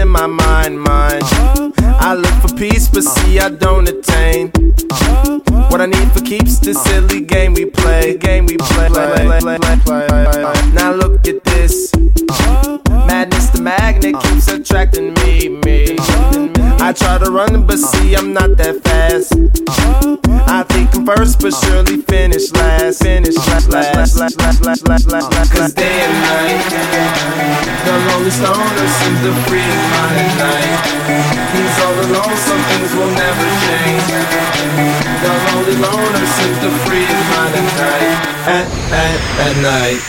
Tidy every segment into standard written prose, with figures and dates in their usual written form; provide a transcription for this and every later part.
my mind. I look for peace, but see I don't attain what I need for keeps this silly game we play. Now look at this madness, the magnet keeps attracting me. I try to run, but see I'm not that fast. I think I'm first, but surely finish last. Cause day and night, the lonely stoner seems to free his mind at night. He's all alone, some things will never change. The lonely loner seems to free his mind at night. At night.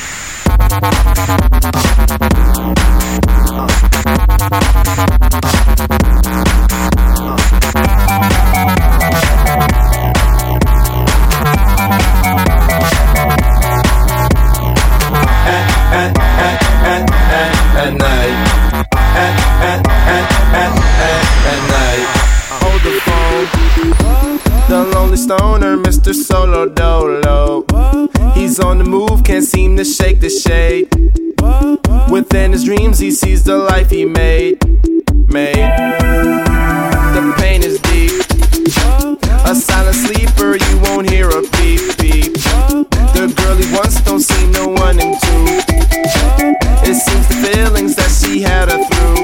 At night. At night. Hold the phone. The lonely stoner, Mr. Solo Dolo. He's on the move, can't seem to shake the shade. Within his dreams, he sees the life he made. The pain is deep. A silent sleeper, you won't hear a beep. The girl he wants don't see no one in two. It seems the feelings that she had her through.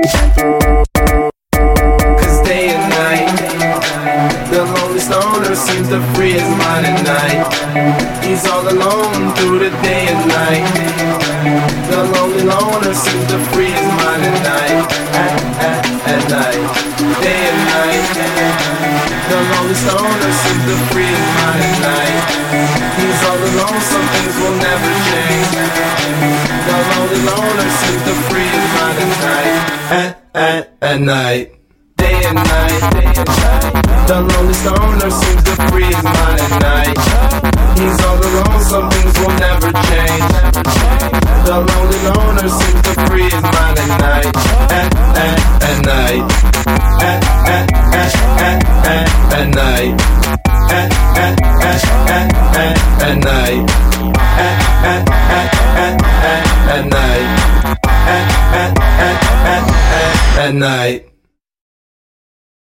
Cause day and night, the lonely stoner seems to free his mind at night. He's all alone through the day and night. The lonely loner seems to free his mind at night. At night, day and night. The lonely stoner seems to free his mind at night. He's all alone, some things will never change. The lonely loner seems to free his mind at night. At night, day and night. The lonely stoner seems to free his mind at night. He's all alone, some things will never change. The lonely loner seems to free his mind at night. At night. At night. At night. At night. At night.